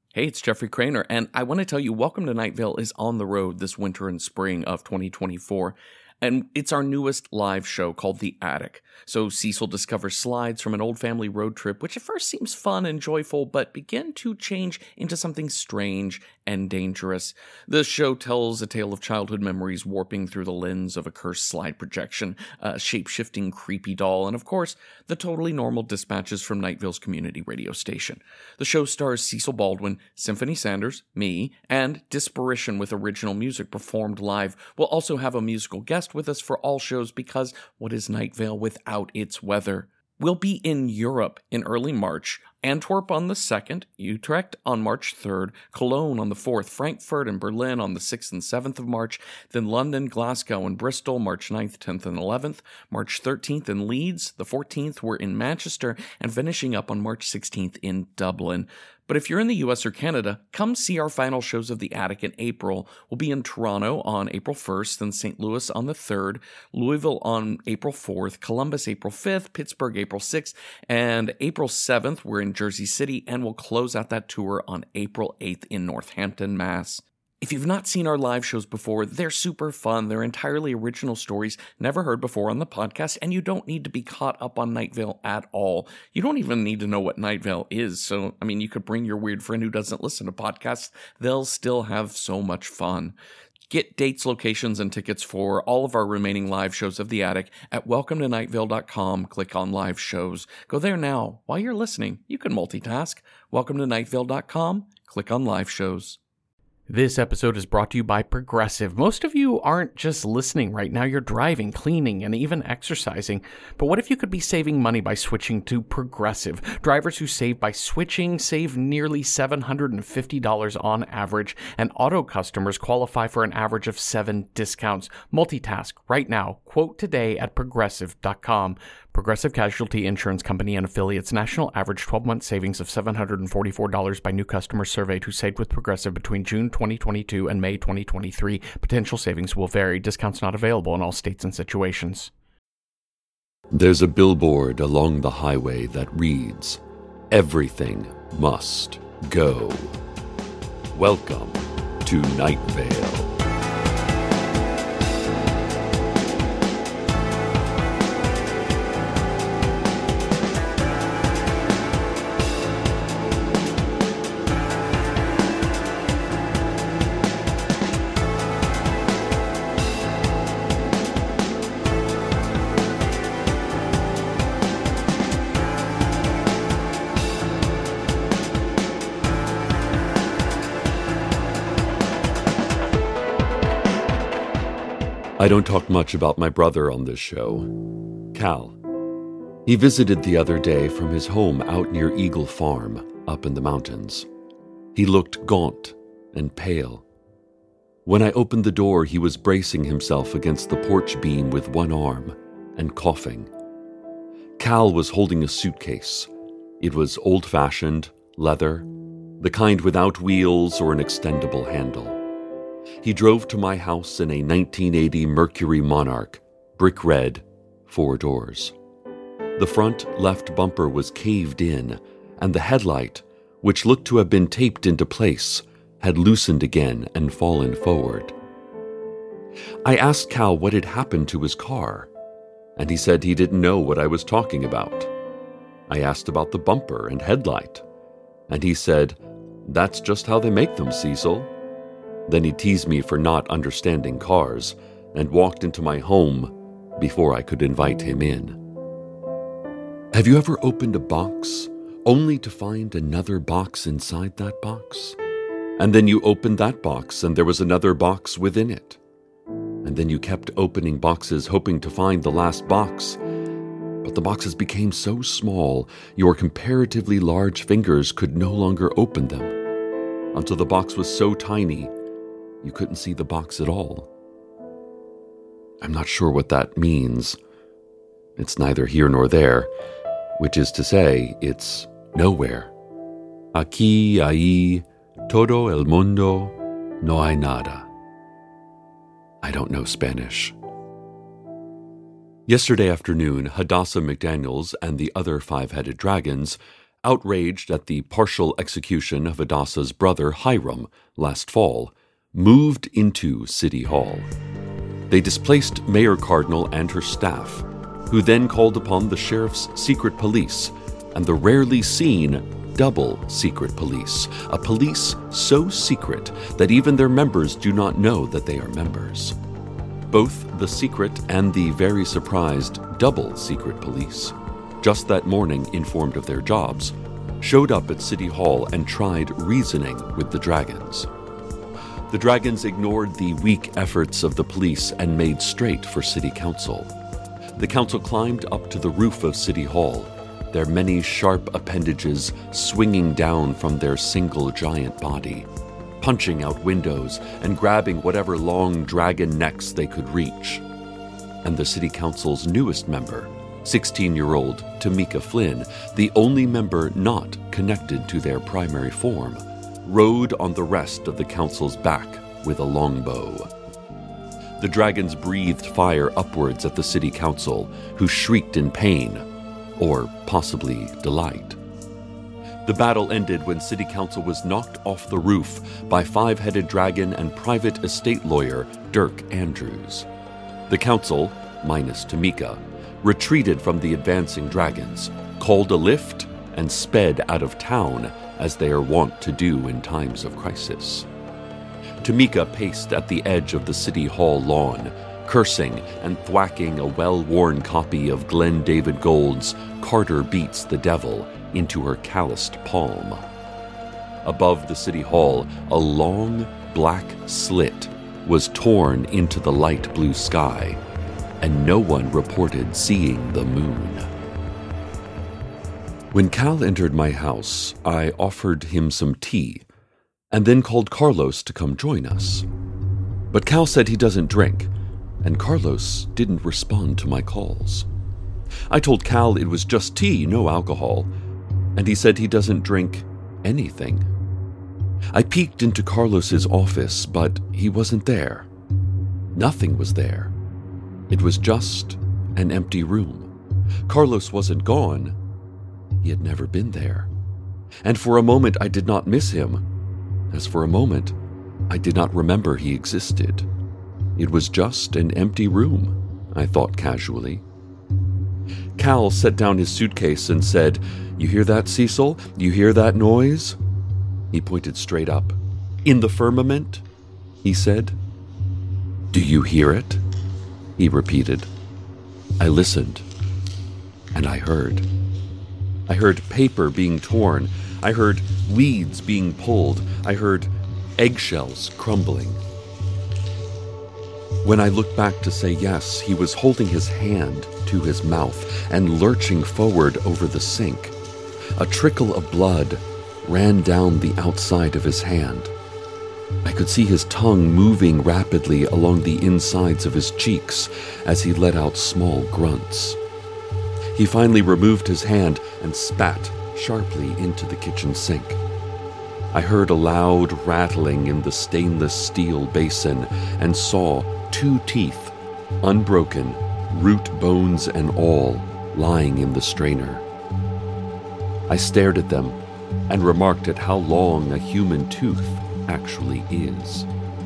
Hey, it's Jeffrey Craner, and I want to tell you, Welcome to Night Vale is on the road this winter and spring of 2024, and it's our newest live show called The Attic. So Cecil discovers slides from an old family road trip, which at first seems fun and joyful, but begin to change into something strange and dangerous. The show tells a tale of childhood memories warping through the lens of a cursed slide projection, a shape-shifting creepy doll, and of course, the totally normal dispatches from Night Vale's community radio station. The show stars Cecil Baldwin, Symphony Sanders, me, and Disparition with original music performed live. We'll also have a musical guest with us for all shows because what is Night Vale without its weather? We'll be in Europe in early March, Antwerp on the 2nd, Utrecht on March 3rd, Cologne on the 4th, Frankfurt and Berlin on the 6th and 7th of March, then London, Glasgow, and Bristol March 9th, 10th, and 11th, March 13th in Leeds, the 14th we're in Manchester, and finishing up on March 16th in Dublin. But if you're in the US or Canada, come see our final shows of The Attic in April. We'll be in Toronto on April 1st, then St. Louis on the 3rd, Louisville on April 4th, Columbus April 5th, Pittsburgh April 6th, and April 7th we're in Jersey City, and we'll close out that tour on April 8th in Northampton, Mass. If you've not seen our live shows before, they're super fun. They're entirely original stories never heard before on the podcast, and you don't need to be caught up on Night Vale at all. You don't even need to know what Night Vale is. So, you could bring your weird friend who doesn't listen to podcasts. They'll still have so much fun. Get dates, locations, and tickets for all of our remaining live shows of The Attic at welcometonightvale.com. Click on live shows. Go there now. While you're listening, you can multitask. Welcometonightvale.com. Click on live shows. This episode is brought to you by Progressive. Most of you aren't just listening right now. You're driving, cleaning, and even exercising. But what if you could be saving money by switching to Progressive? Drivers who save by switching save nearly $750 on average, and auto customers qualify for an average of 7 discounts. Multitask right now. Quote today at Progressive.com. Progressive Casualty Insurance Company and affiliates. National average 12-month savings of $744 by new customers surveyed who saved with Progressive between June 2022 and May 2023. Potential savings will vary. Discounts not available in all states and situations. There's a billboard along the highway that reads, "Everything must go." Welcome to Night Vale. I don't talk much about my brother on this show, Cal. He visited the other day from his home out near Eagle Farm, up in the mountains. He looked gaunt and pale. When I opened the door, he was bracing himself against the porch beam with one arm and coughing. Cal was holding a suitcase. It was old-fashioned, leather, the kind without wheels or an extendable handle. He drove to my house in a 1980 Mercury Monarch, brick red, 4 doors. The front left bumper was caved in, and the headlight, which looked to have been taped into place, had loosened again and fallen forward. I asked Cal what had happened to his car, and he said he didn't know what I was talking about. I asked about the bumper and headlight, and he said, "That's just how they make them, Cecil." Then he teased me for not understanding cars and walked into my home before I could invite him in. Have you ever opened a box only to find another box inside that box? And then you opened that box and there was another box within it. And then you kept opening boxes hoping to find the last box, but the boxes became so small your comparatively large fingers could no longer open them, until the box was so tiny you couldn't see the box at all. I'm not sure what that means. It's neither here nor there, which is to say, it's nowhere. Aquí, ahí, todo el mundo, no hay nada. I don't know Spanish. Yesterday afternoon, Hadassah McDaniels and the other 5-headed dragons outraged at the partial execution of Hadassah's brother Hiram last fall, moved into City Hall. They displaced Mayor Cardinal and her staff, who then called upon the sheriff's secret police and the rarely seen double secret police, a police so secret that even their members do not know that they are members. Both the secret and the very surprised double secret police, just that morning informed of their jobs, showed up at City Hall and tried reasoning with the Dragons. The Dragons ignored the weak efforts of the police and made straight for City Council. The council climbed up to the roof of City Hall, their many sharp appendages swinging down from their single giant body, punching out windows and grabbing whatever long dragon necks they could reach. And the City Council's newest member, 16-year-old Tamika Flynn, the only member not connected to their primary form, rode on the rest of the council's back with a longbow. The dragons breathed fire upwards at the City Council, who shrieked in pain, or possibly delight. The battle ended when City Council was knocked off the roof by five-headed dragon and private estate lawyer Dirk Andrews. The council, minus Tamika, retreated from the advancing dragons, called a lift, and sped out of town as they are wont to do in times of crisis. Tamika paced at the edge of the City Hall lawn, cursing and thwacking a well-worn copy of Glenn David Gould's Carter Beats the Devil into her calloused palm. Above the City Hall, a long, black slit was torn into the light blue sky, and no one reported seeing the moon. When Cal entered my house, I offered him some tea, and then called Carlos to come join us. But Cal said he doesn't drink, and Carlos didn't respond to my calls. I told Cal it was just tea, no alcohol, and he said he doesn't drink anything. I peeked into Carlos's office, but he wasn't there. Nothing was there. It was just an empty room. Carlos wasn't gone. He had never been there. And for a moment I did not miss him, as for a moment I did not remember he existed. It was just an empty room, I thought casually. Cal set down his suitcase and said, "You hear that, Cecil? You hear that noise?" He pointed straight up. "In the firmament?" he said. "Do you hear it?" he repeated. I listened, and I heard. I heard paper being torn. I heard weeds being pulled. I heard eggshells crumbling. When I looked back to say yes, he was holding his hand to his mouth and lurching forward over the sink. A trickle of blood ran down the outside of his hand. I could see his tongue moving rapidly along the insides of his cheeks as he let out small grunts. He finally removed his hand and spat sharply into the kitchen sink. I heard a loud rattling in the stainless steel basin and saw 2 teeth, unbroken, root bones and all, lying in the strainer. I stared at them and remarked at how long a human tooth actually is.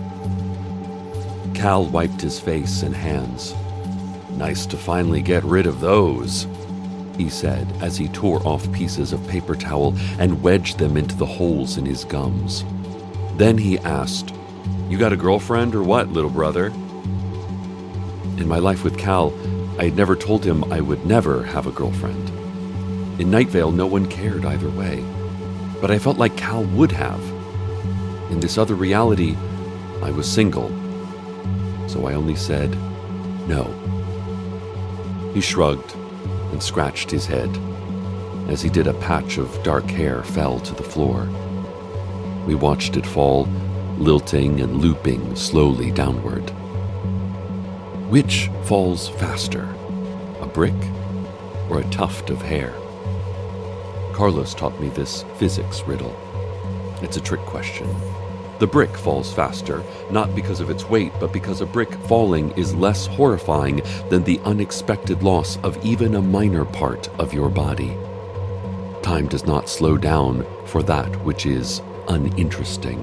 Cal wiped his face and hands. "Nice to finally get rid of those," he said as he tore off pieces of paper towel and wedged them into the holes in his gums. Then he asked, "You got a girlfriend or what, little brother?" In my life with Cal, I had never told him I would never have a girlfriend. In Night Vale, no one cared either way, but I felt like Cal would have. In this other reality, I was single, so I only said no. He shrugged and scratched his head. As he did, a patch of dark hair fell to the floor. We watched it fall, lilting and looping slowly downward. Which falls faster, a brick or a tuft of hair? Carlos taught me this physics riddle. It's a trick question. The brick falls faster, not because of its weight, but because a brick falling is less horrifying than the unexpected loss of even a minor part of your body. Time does not slow down for that which is uninteresting.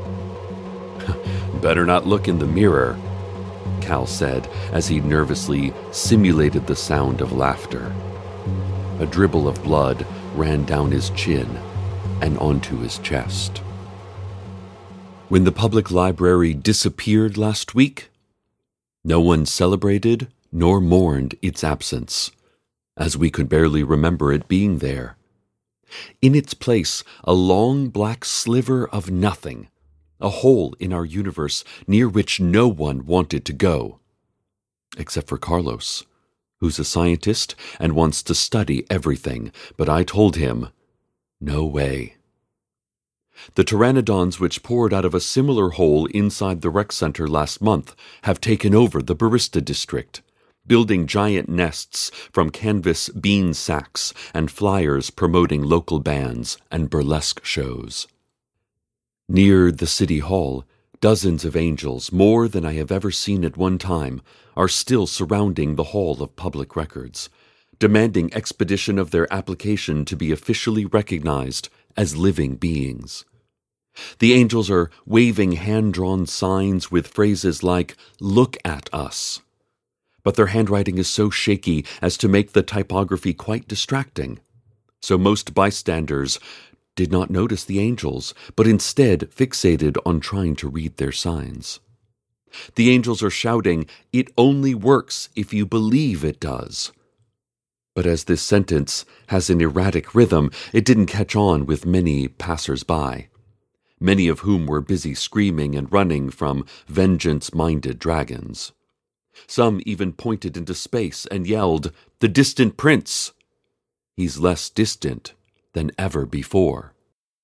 Better not look in the mirror, Cal said as he nervously simulated the sound of laughter. A dribble of blood ran down his chin and onto his chest. When the public library disappeared last week, no one celebrated nor mourned its absence, as we could barely remember it being there. In its place, a long black sliver of nothing, a hole in our universe near which no one wanted to go, except for Carlos, who's a scientist and wants to study everything, but I told him, no way. The pteranodons which poured out of a similar hole inside the rec center last month have taken over the Barista district, building giant nests from canvas bean sacks and flyers promoting local bands and burlesque shows. Near the city hall, dozens of angels, more than I have ever seen at one time, are still surrounding the Hall of Public Records, demanding expedition of their application to be officially recognized as living beings. The angels are waving hand-drawn signs with phrases like, "Look at us." But their handwriting is so shaky as to make the typography quite distracting. So most bystanders did not notice the angels, but instead fixated on trying to read their signs. The angels are shouting, "It only works if you believe it does." But as this sentence has an erratic rhythm, it didn't catch on with many passers-by, many of whom were busy screaming and running from vengeance-minded dragons. Some even pointed into space and yelled, "The distant prince!" He's less distant than ever before.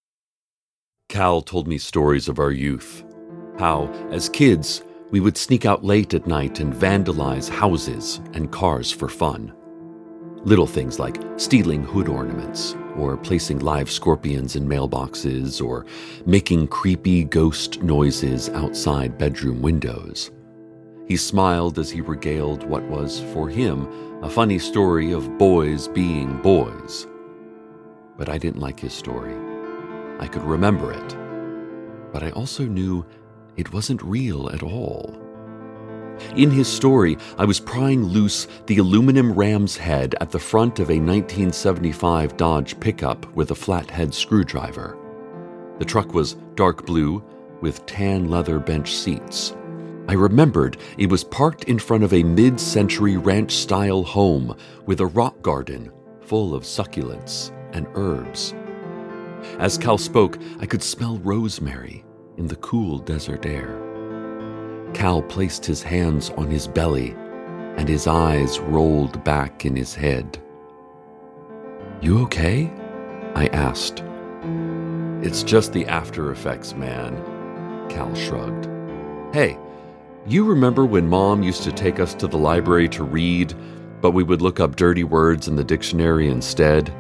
Cal told me stories of our youth, how, as kids, we would sneak out late at night and vandalize houses and cars for fun. Little things like stealing hood ornaments, or placing live scorpions in mailboxes, or making creepy ghost noises outside bedroom windows. He smiled as he regaled what was, for him, a funny story of boys being boys. But I didn't like his story. I could remember it, but I also knew it wasn't real at all. In his story, I was prying loose the aluminum ram's head at the front of a 1975 Dodge pickup with a flathead screwdriver. The truck was dark blue with tan leather bench seats. I remembered it was parked in front of a mid-century ranch-style home with a rock garden full of succulents and herbs. As Cal spoke, I could smell rosemary in the cool desert air. Cal placed his hands on his belly, and his eyes rolled back in his head. "You okay?" I asked. "It's just the after effects, man," Cal shrugged. "Hey, you remember when Mom used to take us to the library to read, but we would look up dirty words in the dictionary instead?"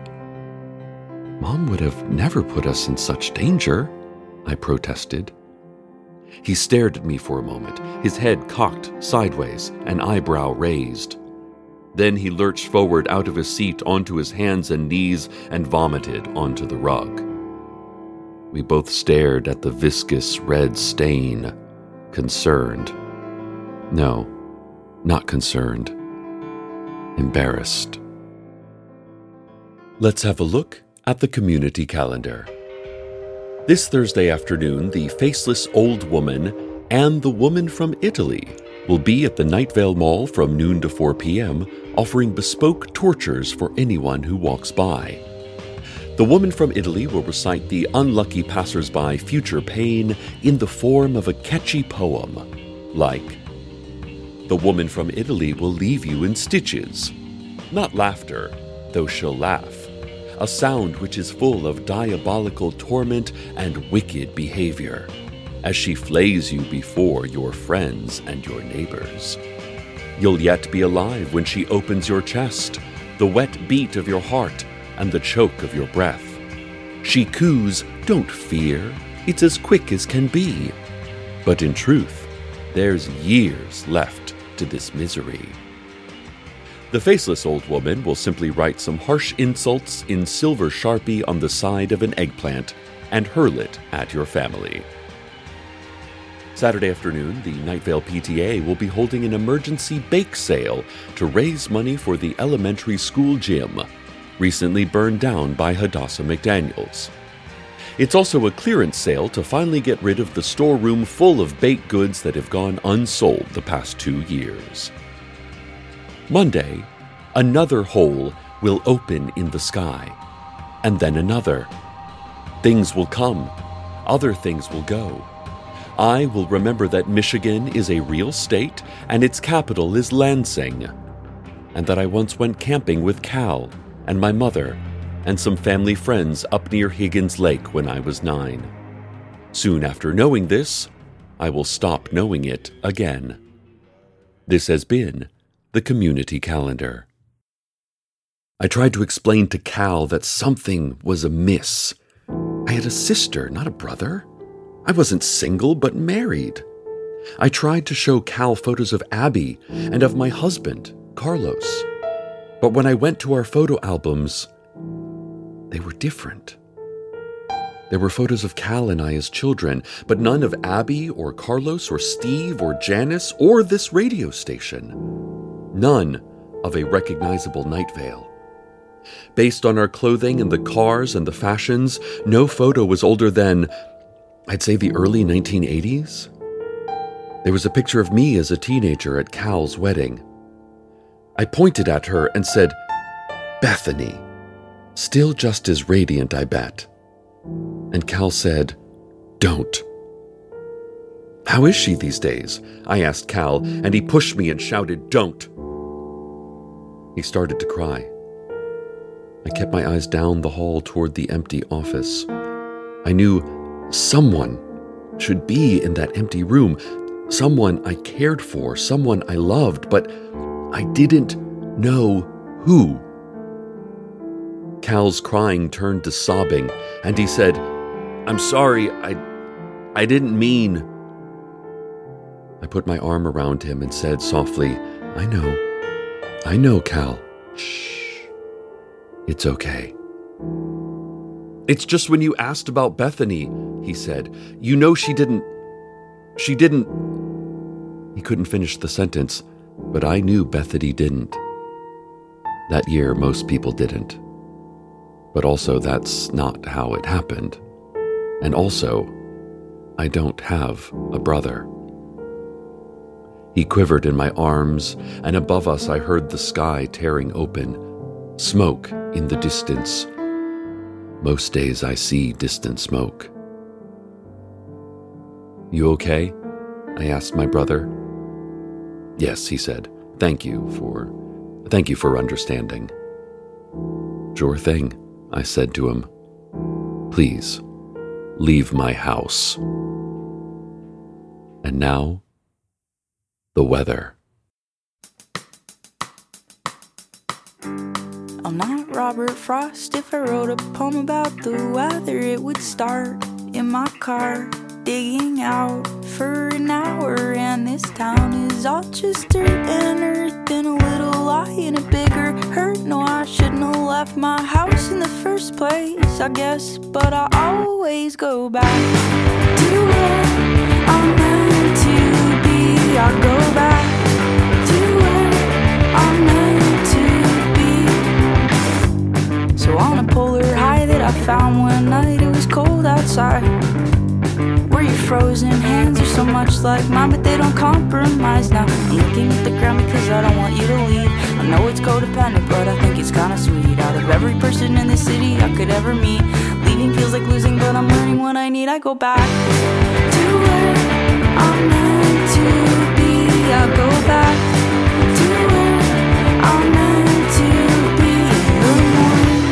"Mom would have never put us in such danger," I protested. He stared at me for a moment, his head cocked sideways, an eyebrow raised. Then he lurched forward out of his seat onto his hands and knees and vomited onto the rug. We both stared at the viscous red stain, concerned. No, not concerned. Embarrassed. Let's have a look at the community calendar. This Thursday afternoon, the Faceless Old Woman and the Woman from Italy will be at the Night Vale Mall from noon to 4 p.m., offering bespoke tortures for anyone who walks by. The Woman from Italy will recite the unlucky passersby future pain in the form of a catchy poem, like, "The woman from Italy will leave you in stitches. Not laughter, though she'll laugh. A sound which is full of diabolical torment and wicked behavior, as she flays you before your friends and your neighbors. You'll yet be alive when she opens your chest, the wet beat of your heart and the choke of your breath. She coos, 'Don't fear, it's as quick as can be.' But in truth, there's years left to this misery." The faceless old woman will simply write some harsh insults in silver Sharpie on the side of an eggplant and hurl it at your family. Saturday afternoon, the Night Vale PTA will be holding an emergency bake sale to raise money for the elementary school gym, recently burned down by Hadassah McDaniels. It's also a clearance sale to finally get rid of the storeroom full of baked goods that have gone unsold the past 2 years. Monday, another hole will open in the sky, and then another. Things will come, other things will go. I will remember that Michigan is a real state and its capital is Lansing, and that I once went camping with Cal and my mother and some family friends up near Higgins Lake when I was 9. Soon after knowing this, I will stop knowing it again. This has been the Community Calendar. I tried to explain to Cal that something was amiss. I had a sister, not a brother. I wasn't single, but married. I tried to show Cal photos of Abby and of my husband, Carlos. But when I went to our photo albums, they were different. There were photos of Cal and I as children, but none of Abby or Carlos or Steve or Janice or this radio station. None of a recognizable Night Vale. Based on our clothing and the cars and the fashions, no photo was older than, I'd say, the early 1980s. There was a picture of me as a teenager at Cal's wedding. I pointed at her and said, "Bethany. Still just as radiant, I bet." And Cal said, "Don't." "How is she these days?" I asked Cal, and he pushed me and shouted, "Don't." He started to cry. I kept my eyes down the hall toward the empty office. I knew someone should be in that empty room, someone I cared for, someone I loved, but I didn't know who. Cal's crying turned to sobbing, and he said, "I'm sorry, I didn't mean." I put my arm around him and said softly, I know, Cal. Shh. It's okay." "It's just when you asked about Bethany," he said. "You know she didn't. He couldn't finish the sentence, but I knew Bethany didn't. That year, most people didn't. But also, that's not how it happened. And also, I don't have a brother." He quivered in my arms, and above us I heard the sky tearing open, smoke in the distance. Most days I see distant smoke. "You okay?" I asked my brother. "Yes," he said. Thank you for understanding." "Sure thing," I said to him. "Please, leave my house." And now, the weather. I'm not Robert Frost. If I wrote a poem about the weather, it would start in my car, digging out for an hour. And this town is all just dirt and earth and a little lie and a bigger hurt. No, I shouldn't have left my house in the first place, I guess. But I always go back to where I'm meant to be. I go back to where I'm meant to be. So on a polar high that I found one night, it was cold outside, where your frozen hands are so much like mine, but they don't compromise. Now I'm looking at the ground because I don't want you to leave. I know it's codependent, but I think it's kinda sweet. Out of every person in this city I could ever meet, leaving feels like losing, but I'm learning what I need. I go back to where I'm meant to be. I go back to where I'm meant to be. In the morning,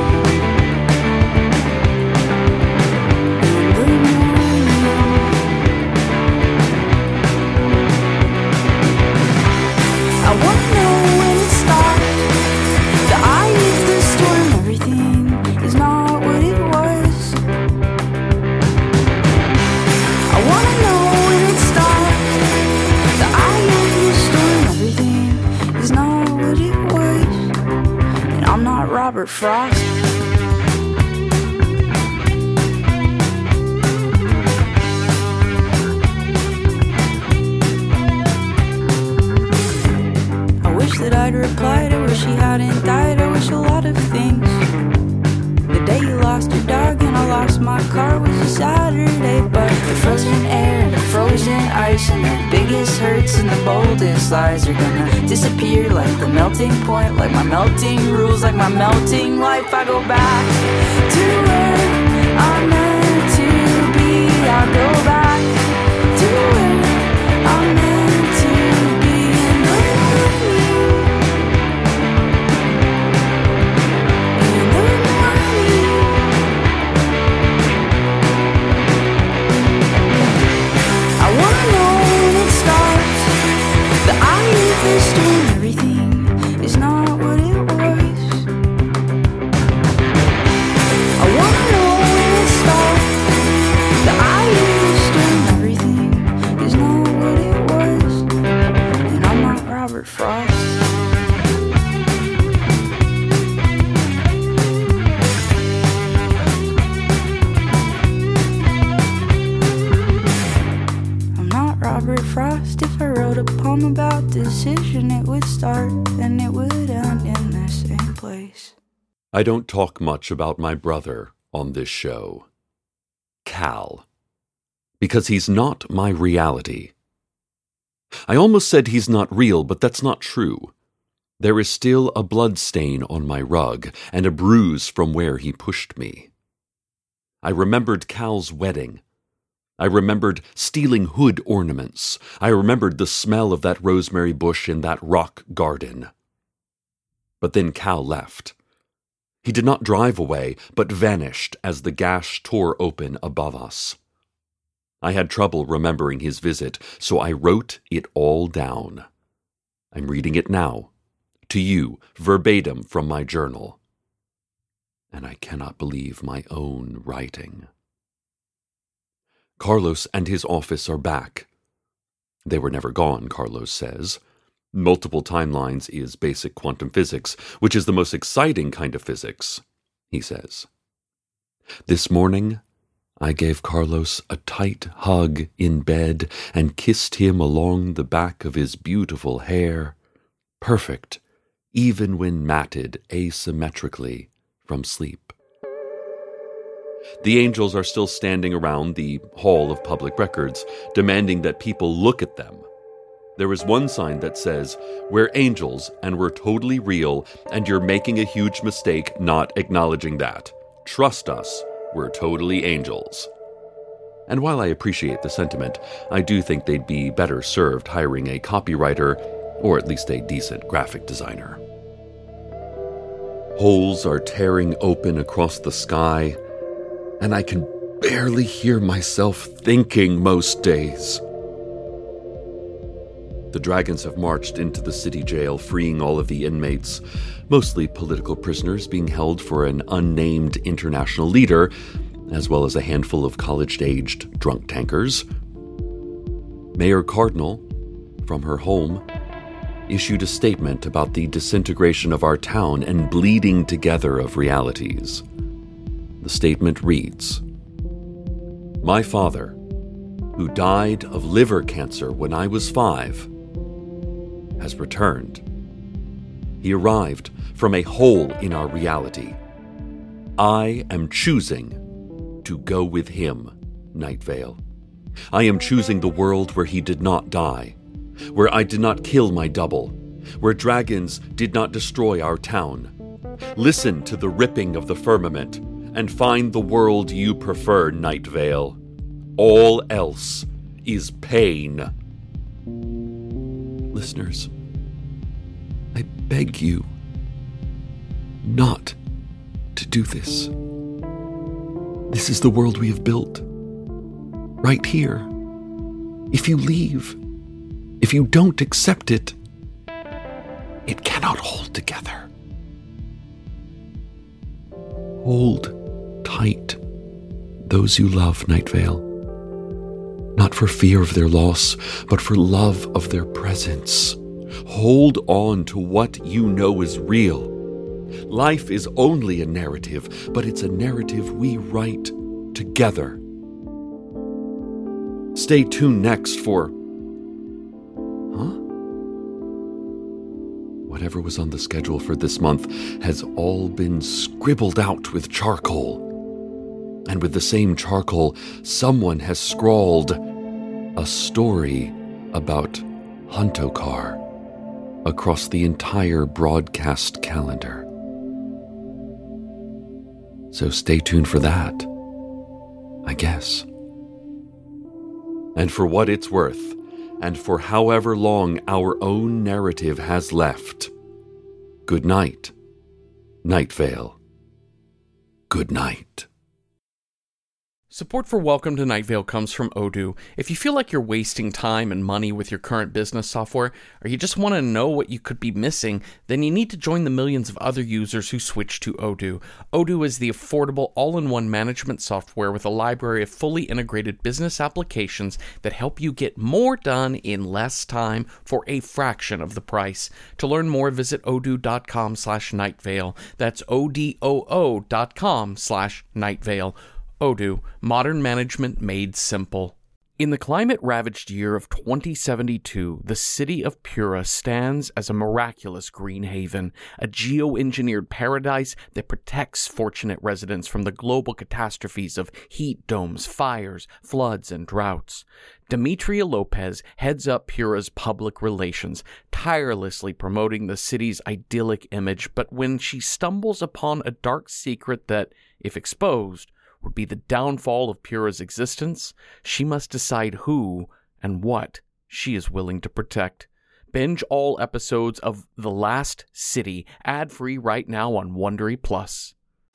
in the morning. I wanna know when it stopped. The eye is the storm. Everything is not what it was. I wanna know when it stopped. The eye of the storm. Everything is not what it was. Robert Frost. I wish that I'd replied, I wish he hadn't died, I wish a lot of things. The day you lost your dog and I lost my car was a Saturday, but the frozen air and the frozen ice and the biggest hurts and the boldest lies are gonna disappear like the melting point, like my melting rules, like my melting life. I go back to where I'm meant to be. I go back to where I'm meant to be. And the morning, in the morning, I wanna know when it starts. The eye of the storm, everything is not what it was. I wanna know when it starts. The eye of the storm, everything is not what it was. And I'm not Robert Frost. I'm not Robert Frost. If I wrote a poem about decision, it would start and it would end in the same place. I don't talk much about my brother on this show, Cal, because he's not my reality. I almost said he's not real, but that's not true. There is still a blood stain on my rug and a bruise from where he pushed me. I remembered Cal's wedding. I remembered stealing hood ornaments. I remembered the smell of that rosemary bush in that rock garden. But then Cal left. He did not drive away, but vanished as the gash tore open above us. I had trouble remembering his visit, so I wrote it all down. I'm reading it now, to you, verbatim from my journal. And I cannot believe my own writing. Carlos and his office are back. They were never gone, Carlos says. Multiple timelines is basic quantum physics, which is the most exciting kind of physics, he says. This morning, I gave Carlos a tight hug in bed and kissed him along the back of his beautiful hair, perfect, even when matted asymmetrically from sleep. The angels are still standing around the Hall of Public Records, demanding that people look at them. There is one sign that says, "We're angels and we're totally real, and you're making a huge mistake not acknowledging that. Trust us, we're totally angels." And while I appreciate the sentiment, I do think they'd be better served hiring a copywriter or at least a decent graphic designer. Holes are tearing open across the sky, and I can barely hear myself thinking most days. The dragons have marched into the city jail, freeing all of the inmates, mostly political prisoners being held for an unnamed international leader, as well as a handful of college-aged drunk tankers. Mayor Cardinal, from her home, issued a statement about the disintegration of our town and bleeding together of realities. The statement reads, "My father, who died of liver cancer when I was 5, has returned. He arrived from a hole in our reality. I am choosing to go with him, Night Vale. I am choosing the world where he did not die, where I did not kill my double, where dragons did not destroy our town. Listen to the ripping of the firmament and find the world you prefer, Night Vale. All else is pain." Listeners, I beg you not to do this. This is the world we have built, right here. If you leave, if you don't accept it, it cannot hold together. Hold tight those you love, Night Vale. Not for fear of their loss, but for love of their presence. Hold on to what you know is real. Life is only a narrative, but it's a narrative we write together. Stay tuned next for... Whatever was on the schedule for this month has all been scribbled out with charcoal. And with the same charcoal, someone has scrawled a story about Huntokar across the entire broadcast calendar. So stay tuned for that, I guess. And for what it's worth, and for however long our own narrative has left, good night, Night Vale. Good night. Support for Welcome to Night Vale comes from Odoo. If you feel like you're wasting time and money with your current business software, or you just want to know what you could be missing, then you need to join the millions of other users who switch to Odoo. Odoo is the affordable all-in-one management software with a library of fully integrated business applications that help you get more done in less time for a fraction of the price. To learn more, visit odoo.com/nightvale. That's odoo.com/nightvale. Odoo, modern management made simple. In the climate-ravaged year of 2072, the city of Pura stands as a miraculous green haven, a geo-engineered paradise that protects fortunate residents from the global catastrophes of heat domes, fires, floods, and droughts. Demetria Lopez heads up Pura's public relations, tirelessly promoting the city's idyllic image, but when she stumbles upon a dark secret that, if exposed, would be the downfall of Pura's existence, she must decide who and what she is willing to protect. Binge all episodes of The Last City, ad-free right now on Wondery Plus.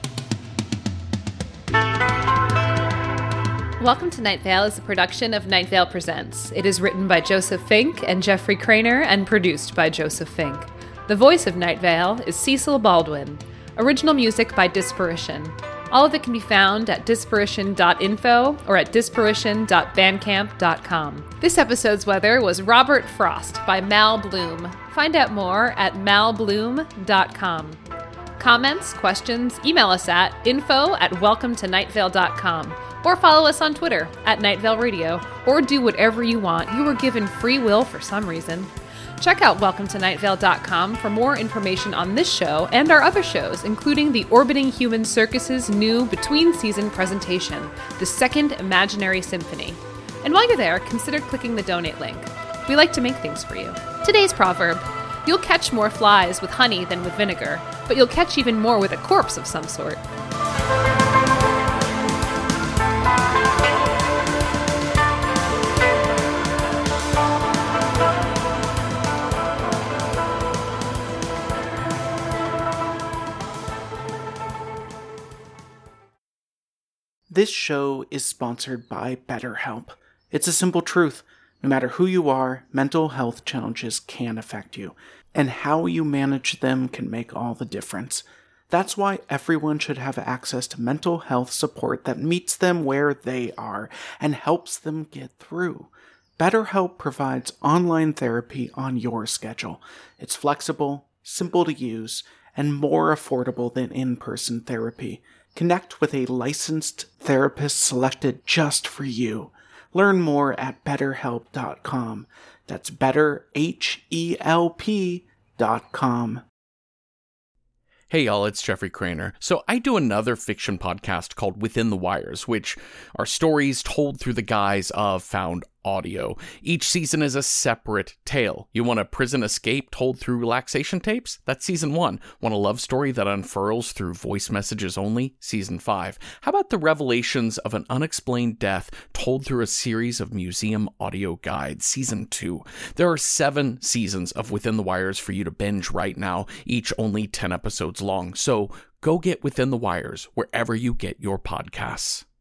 Welcome to Night Vale is a production of Night Vale Presents. It is written by Joseph Fink and Jeffrey Craner and produced by Joseph Fink. The voice of Night Vale is Cecil Baldwin. Original music by Disparition. All of it can be found at disparition.info or at disparition.bandcamp.com. This episode's weather was Robert Frost by Mal Bloom. Find out more at malbloom.com. Comments, questions, email us at info@welcometonightvale.com or follow us on Twitter at Night Vale Radio, or do whatever you want. You were given free will for some reason. Check out welcometonightvale.com for more information on this show and our other shows, including the Orbiting Human Circus's new between-season presentation, The Second Imaginary Symphony. And while you're there, consider clicking the donate link. We like to make things for you. Today's proverb: you'll catch more flies with honey than with vinegar, but you'll catch even more with a corpse of some sort. This show is sponsored by BetterHelp. It's a simple truth. No matter who you are, mental health challenges can affect you, and how you manage them can make all the difference. That's why everyone should have access to mental health support that meets them where they are and helps them get through. BetterHelp provides online therapy on your schedule. It's flexible, simple to use, and more affordable than in-person therapy. Connect with a licensed therapist selected just for you. Learn more at betterhelp.com. That's betterhelp.com. Hey y'all, it's Jeffrey Craner. So I do another fiction podcast called Within the Wires, which are stories told through the guise of found audio. Each season is a separate tale. You want a prison escape told through relaxation tapes? That's season 1. Want a love story that unfurls through voice messages only? Season 5. How about the revelations of an unexplained death told through a series of museum audio guides? Season 2. There are 7 seasons of Within the Wires for you to binge right now, each only 10 episodes long. So go get Within the Wires wherever you get your podcasts.